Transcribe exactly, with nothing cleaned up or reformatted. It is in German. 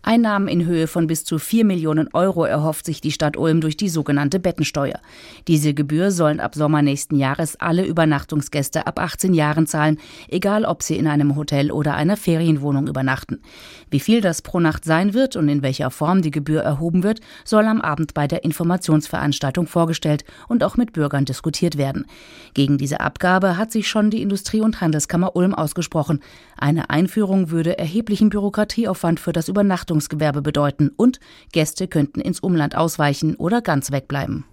Einnahmen in Höhe von bis zu vier Millionen Euro erhofft sich die Stadt Ulm durch die sogenannte Bettensteuer. Diese Gebühr sollen ab Sommer nächsten Jahres alle Übernachtungsgäste ab achtzehn Jahren zahlen, egal ob sie in einem Hotel oder einer Ferienwohnung übernachten. Wie viel das pro Nacht sein wird und in welcher Form die Gebühr erhoben wird, soll am Abend bei der Informationsveranstaltung vorgestellt und auch mit Bürgern diskutiert werden. Gegen diese Abgabe hat sich schon die Industrie- und Handelskammer Ulm ausgesprochen. Eine Einführung würde erheblichen Bürokratieaufwand für das Übernachtungsgewerbe bedeuten und Gäste könnten ins Umland ausweichen oder ganz wegbleiben.